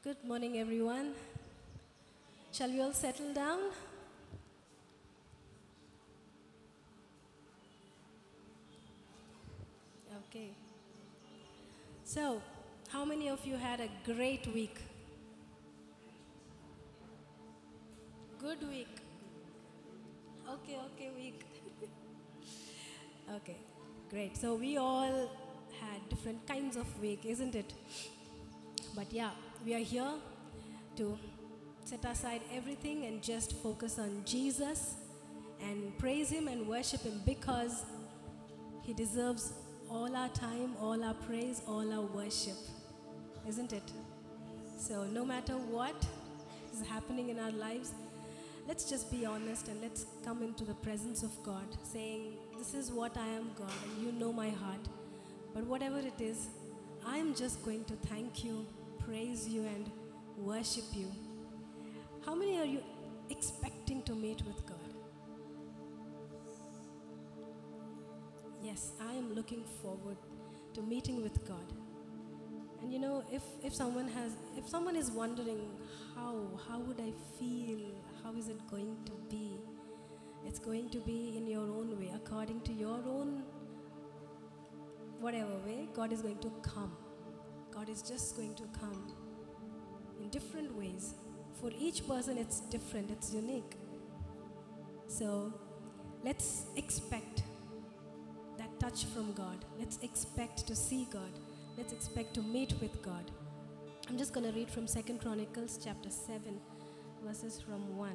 Good morning, everyone. Shall we all settle down? Okay. So, how many of you had a great week? Good week. Okay, week. Okay, great. So, we all had different kinds of week, isn't it? But yeah, we are here to set aside everything and just focus on Jesus and praise Him and worship Him because He deserves all our time, all our praise, all our worship, isn't it? So, no matter what is happening in our lives, let's just be honest and let's come into the presence of God, saying, "This is what I am, God, and you know my heart. But whatever it is, I am just going to thank you, praise you, and worship you." How many are you expecting to meet with God? Yes, I am looking forward to meeting with God. And you know, if someone is wondering how would I feel, how is it going to be? It's going to be in your own way, according to your own whatever way. God is going to come. God is just going to come in different ways. For each person, it's different, it's unique. So let's expect that touch from God. Let's expect to see God. Let's expect to meet with God. I'm just going to read from 2 Chronicles chapter 7, verses from 1.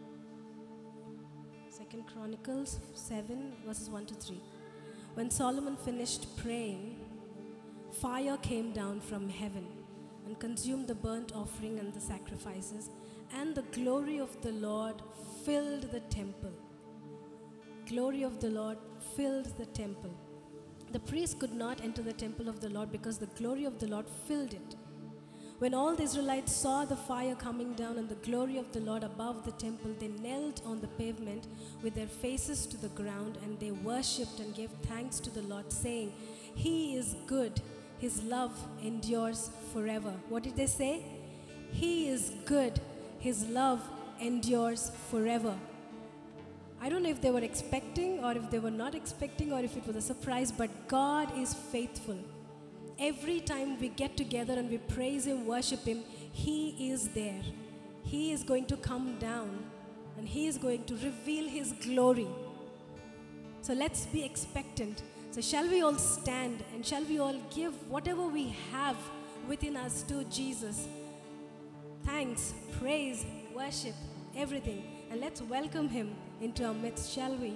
2 Chronicles 7, verses 1 to 3. When Solomon finished praying, fire came down from heaven and consumed the burnt offering and the sacrifices, and the glory of the Lord filled the temple. Glory of the Lord filled the temple. The priest could not enter the temple of the Lord because the glory of the Lord filled it. When all the Israelites saw the fire coming down and the glory of the Lord above the temple, they knelt on the pavement with their faces to the ground, and they worshipped and gave thanks to the Lord, saying, "He is good. His love endures forever." What did they say? He is good. His love endures forever. I don't know if they were expecting or if they were not expecting or if it was a surprise, but God is faithful. Every time we get together and we praise Him, worship Him, He is there. He is going to come down and He is going to reveal His glory. So let's be expectant. So shall we all stand and shall we all give whatever we have within us to Jesus? Thanks, praise, worship, everything. And let's welcome Him into our midst, shall we?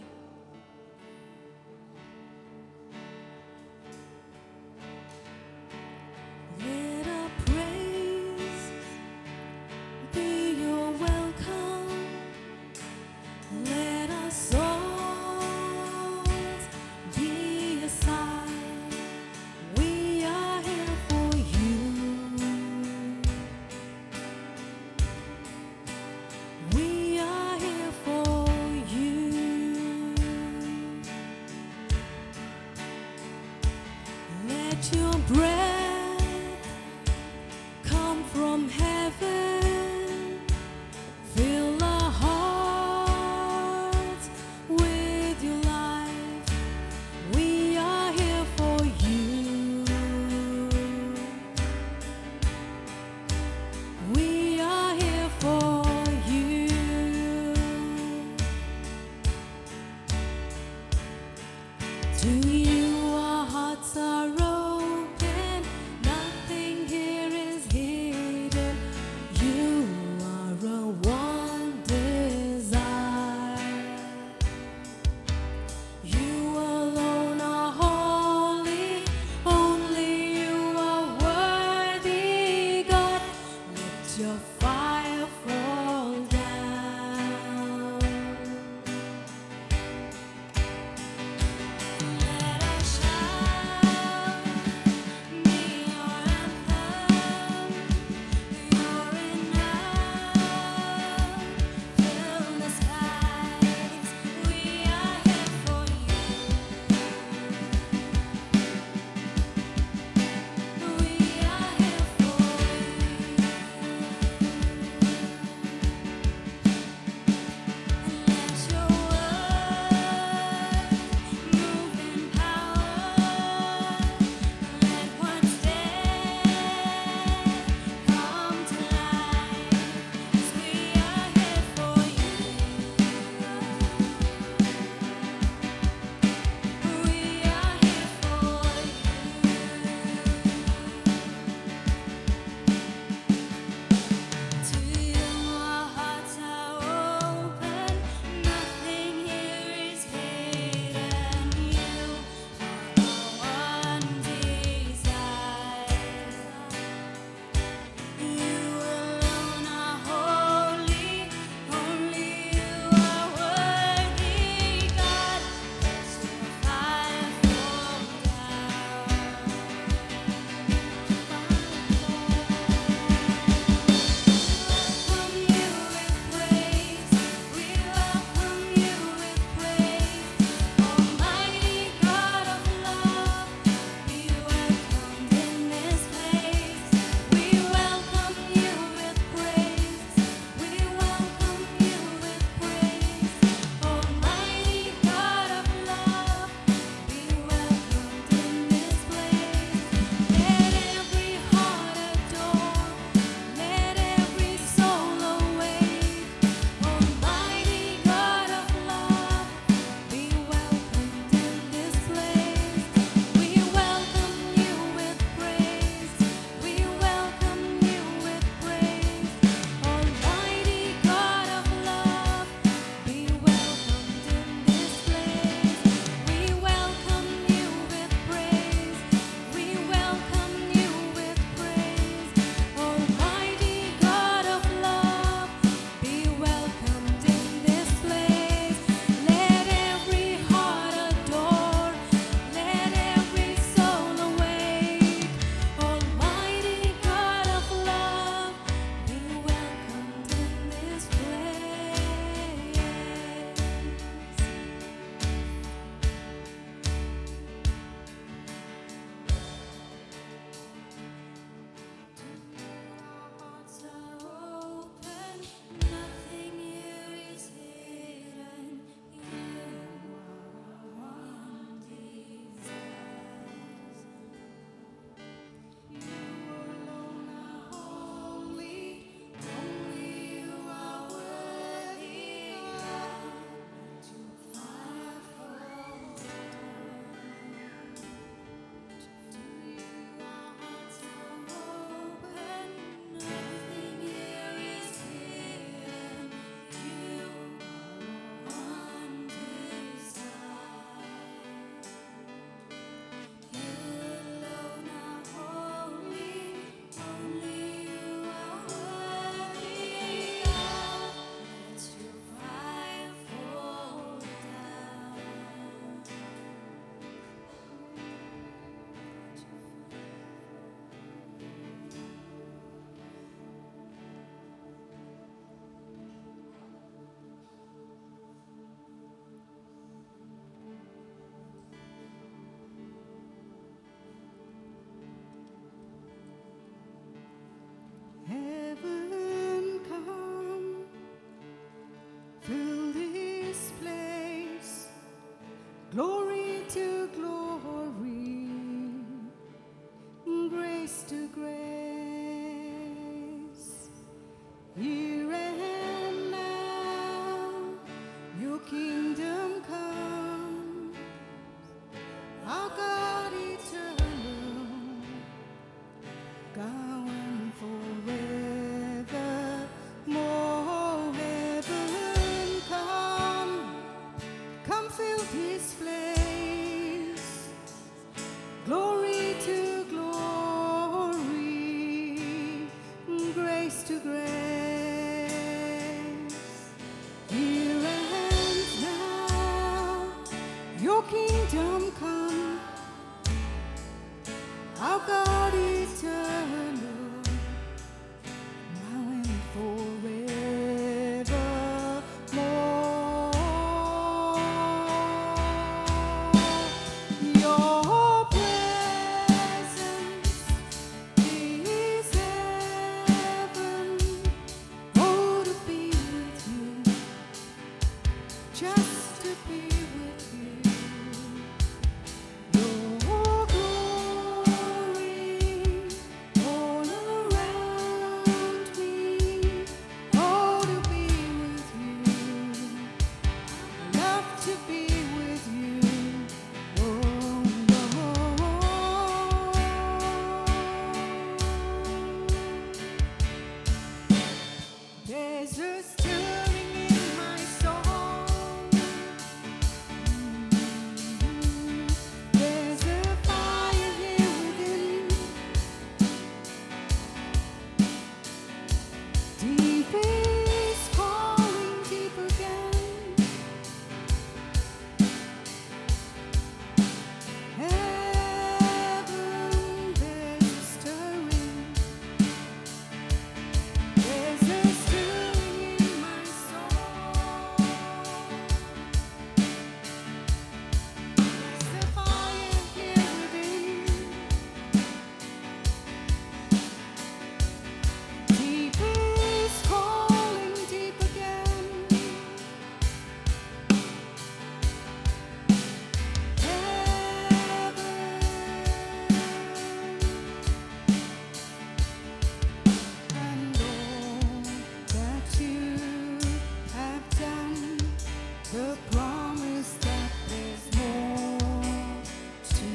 Let our praise be your welcome. Let our songs be a sign we are here for you. We are here for you. Let your breath come from heaven. Fill our hearts with your life. We are here for you. We are here for you. To you our hearts are open. Nothing here is hidden. You are a one desire. You alone are holy. Only you are worthy, God. Let your fire fall down. Let fill this place. Glory to glory, grace to grace. Here and now, your kingdom come, our God eternal, now and forevermore. Your presence is heaven. Oh, to be with you, just to be with you. Your glory all around me. Oh, to be with you, love to be with you. Oh, there's a stirring in my soul. There's a fire here within. Deep is calling deep again. Heaven, there's a stirring. There's a stirring in my soul. There's a fire here within. Deep is calling deep again. Heaven, and all that you have done, the promise that there's more to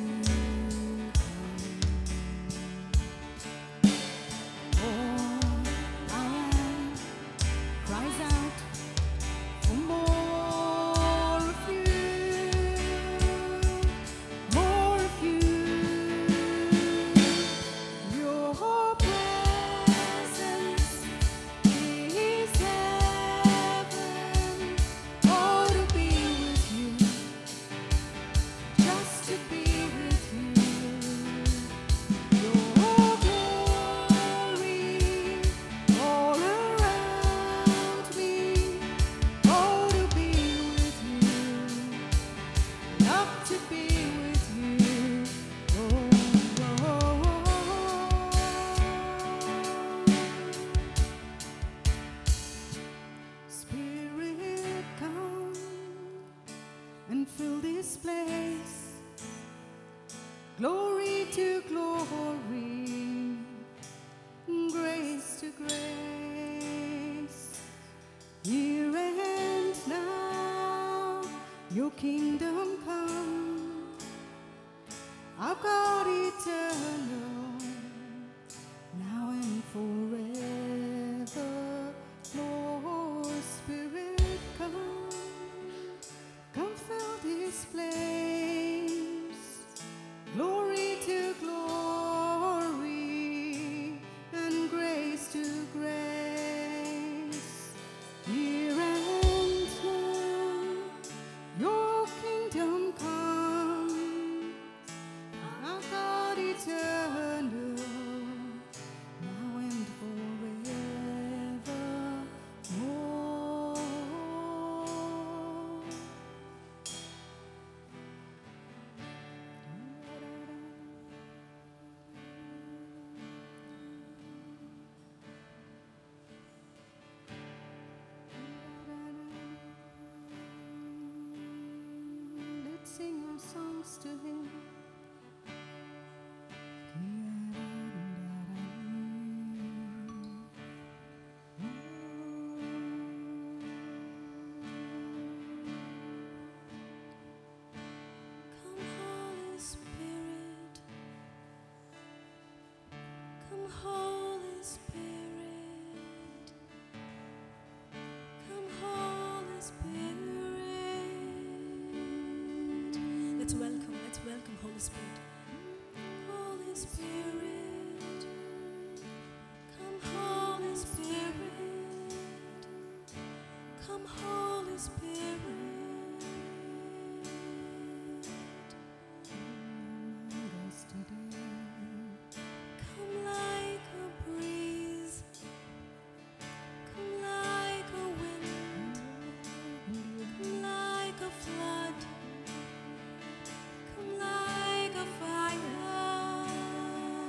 come. All I am cries out for more of you, more of you. Your presence is heaven. Oh, to be with you, just to be with you. Your glory all around me. Oh, to be with you, love to be with you. Spirit, come and fill this place. Glory to glory, grace to grace. Here and now, your kingdom come, our God eternal, now and forever. Lord, Spirit, come fill this place. Glory to glory and grace to grace. Here and now, your kingdom come, our God eternal, now and forevermore. Let's sing our songs to Him. Come, Holy Spirit. Come, Holy Spirit. Come, Holy Spirit. Holy Spirit. Holy Spirit, come Holy Spirit, come Holy Spirit. Come like a breeze, come like a wind, come like a flood, come like a fire.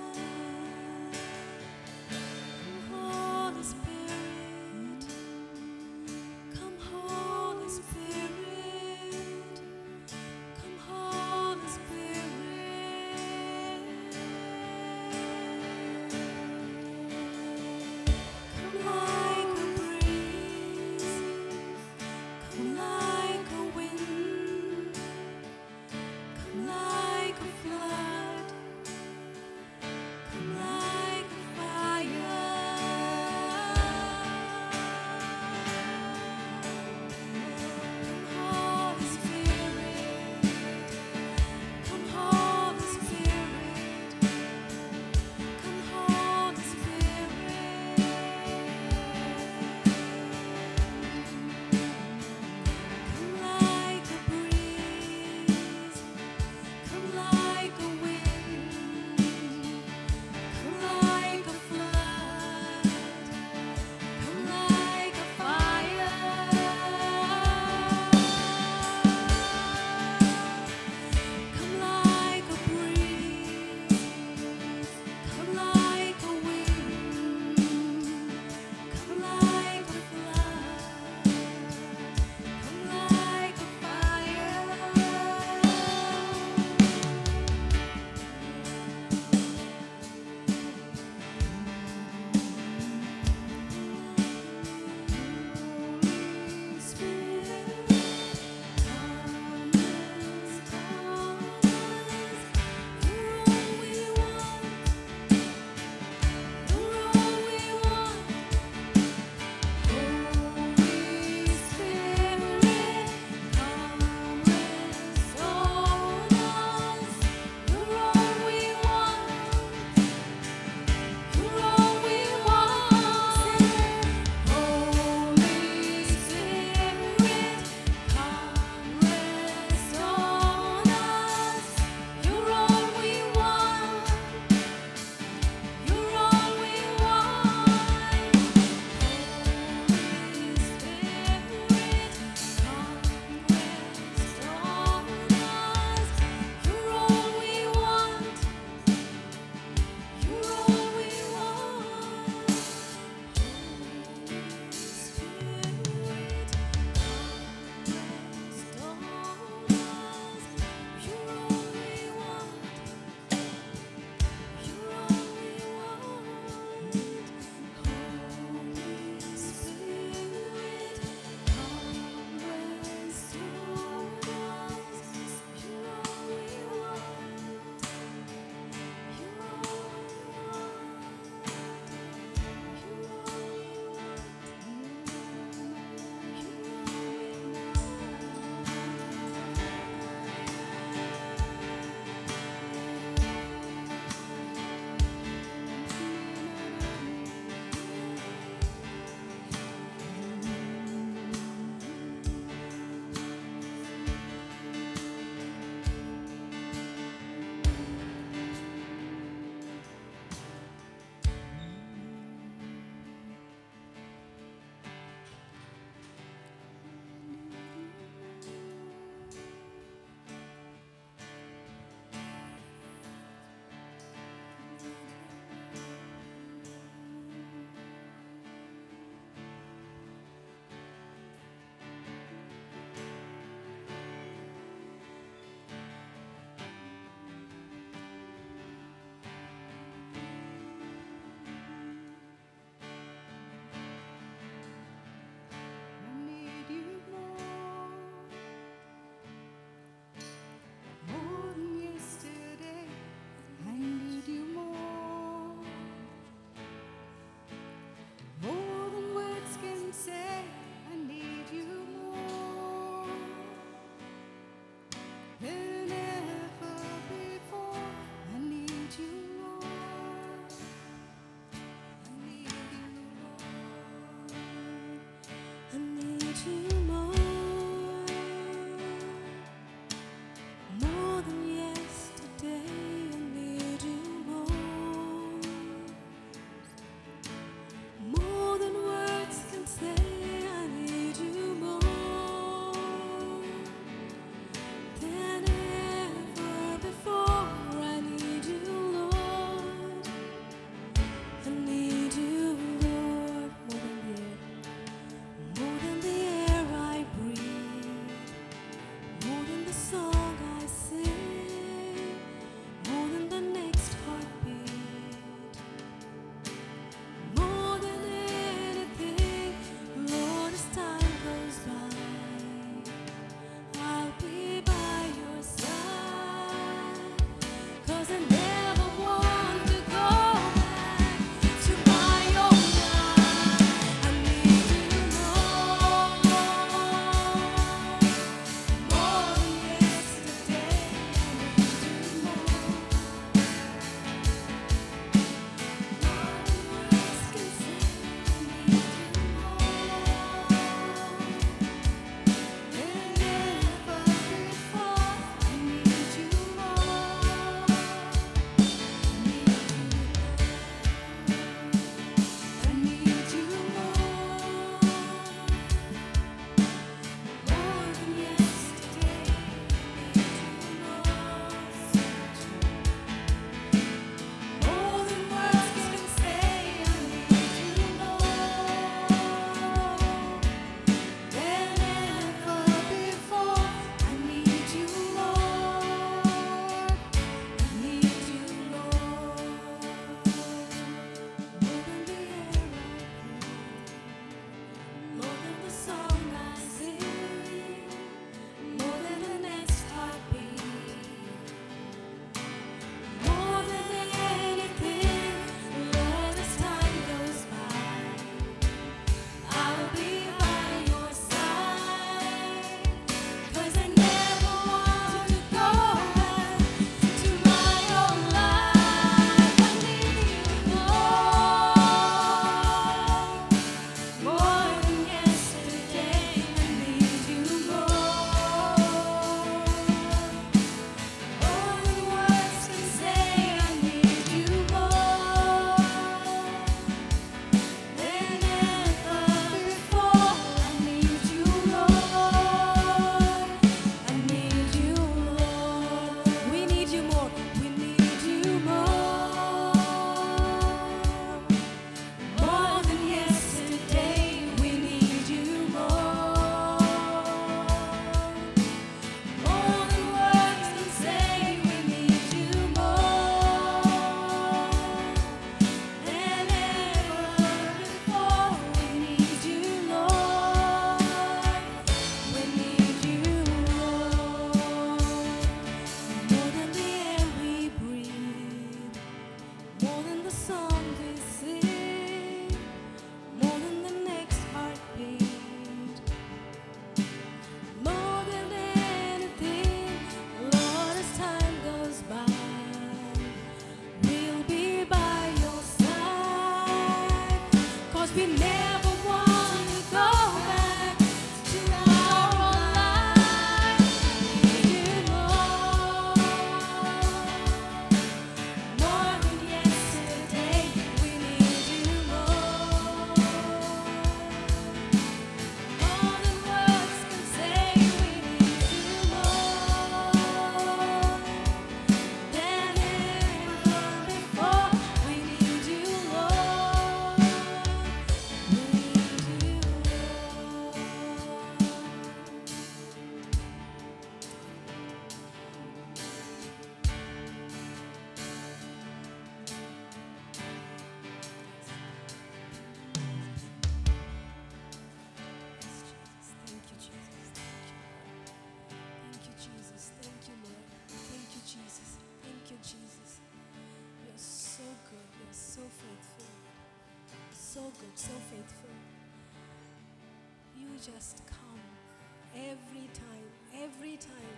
good, so faithful. You just come every time, every time.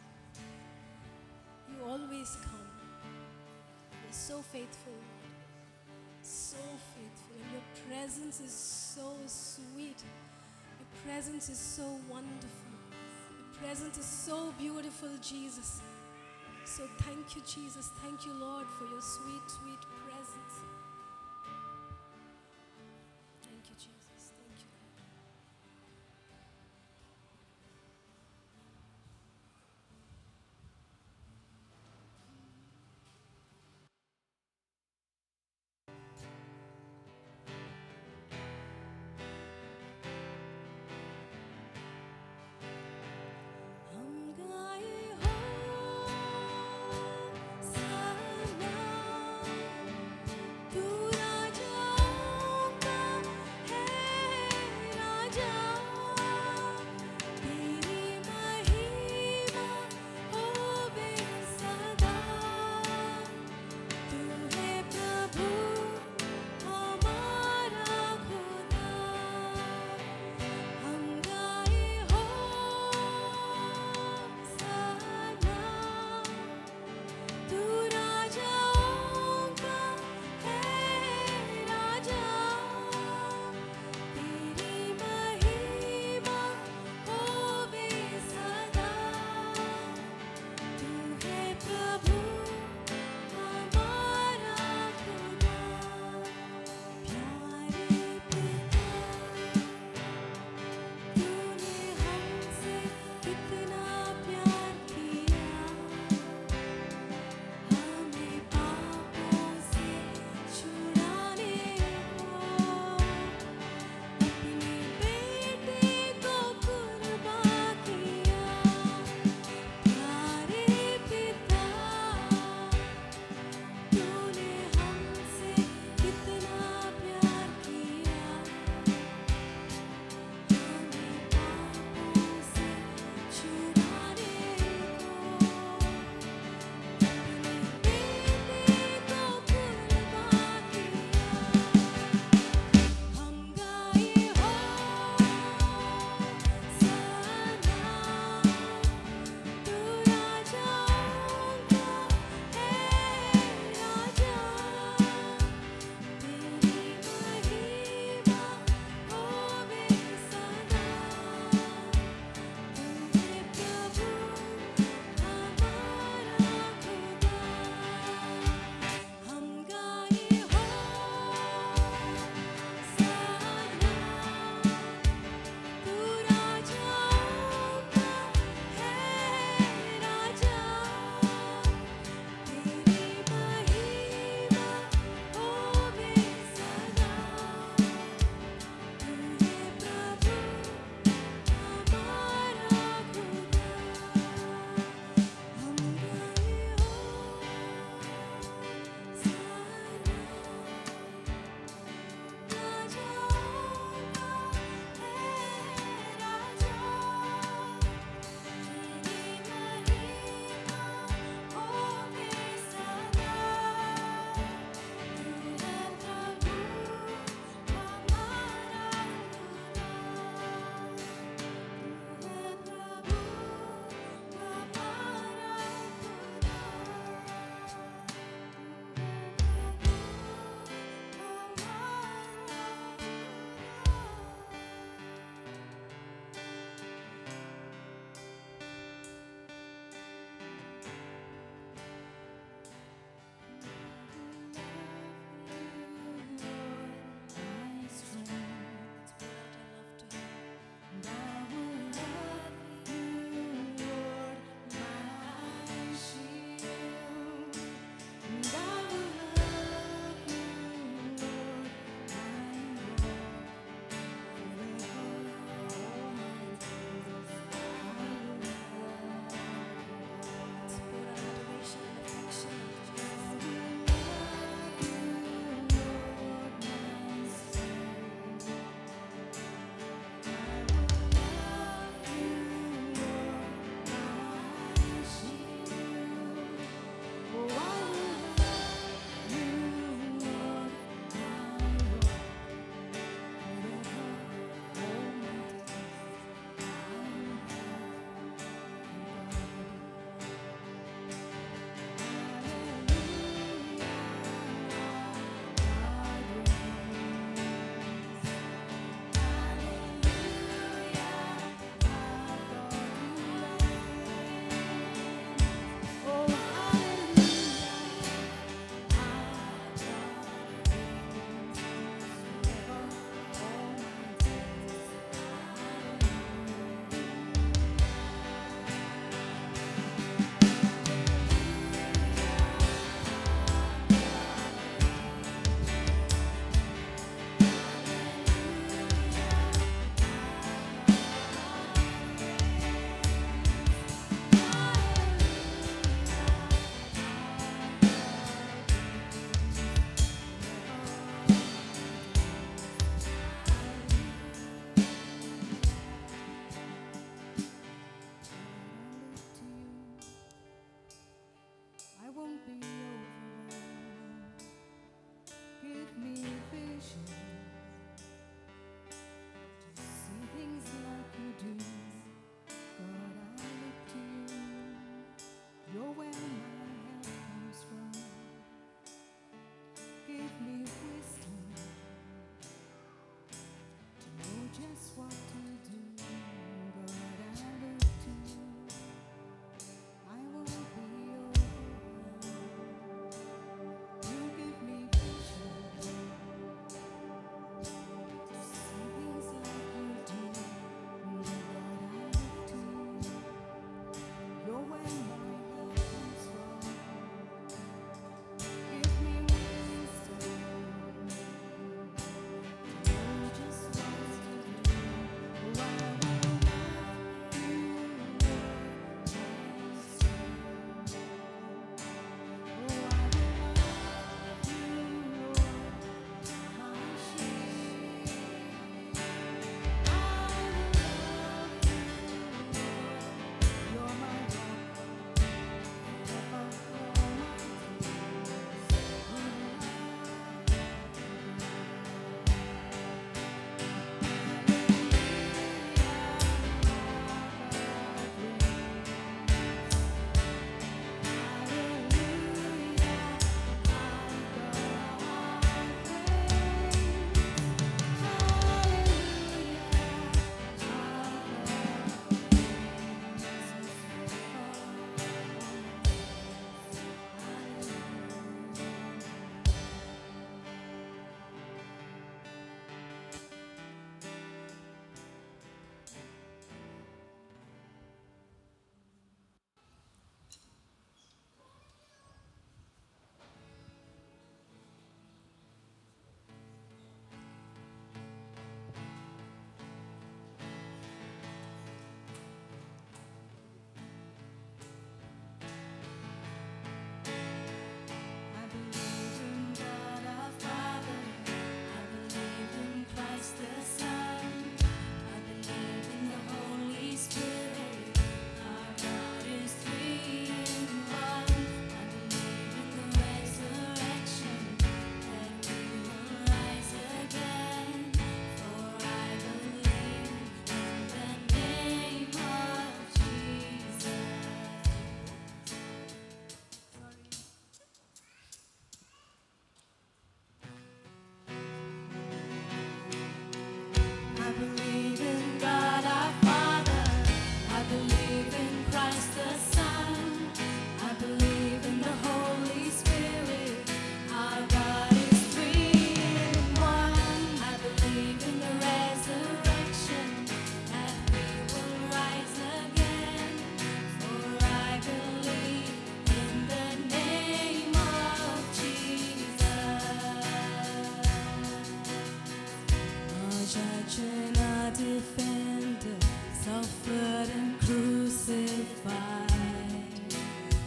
You always come. You're so faithful, Lord. So faithful. And your presence is so sweet. Your presence is so wonderful. Your presence is so beautiful, Jesus. So thank you, Jesus. Thank you, Lord, for your sweet, sweet presence. Thank you, Jesus. Thank you, Lord. हम गाए हो सना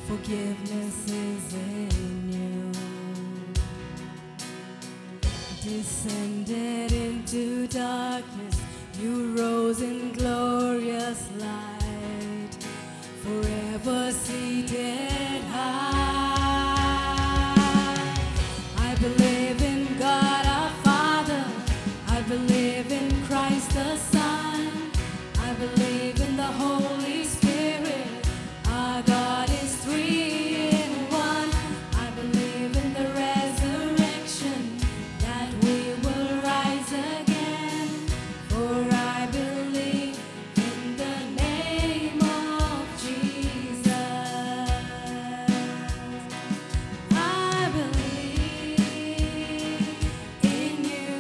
forgiveness is in you. Descended into darkness, you rose in glorious light, forever seated high. I believe in God our Father, I believe in Christ the Son, I believe in the Holy Spirit, our God is three in one. I believe in the resurrection, that we will rise again, for I believe in the name of Jesus. I believe in you.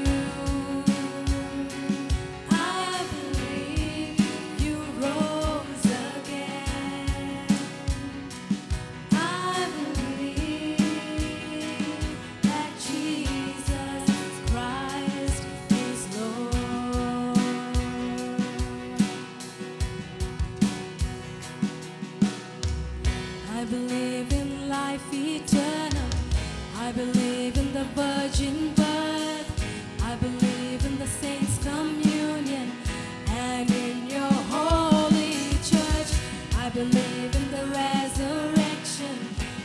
I believe you rose again. I believe that Jesus Christ is Lord. I believe in life eternal. I believe in the virgin birth. I believe in the saints' communion and in your holy church. I believe in the resurrection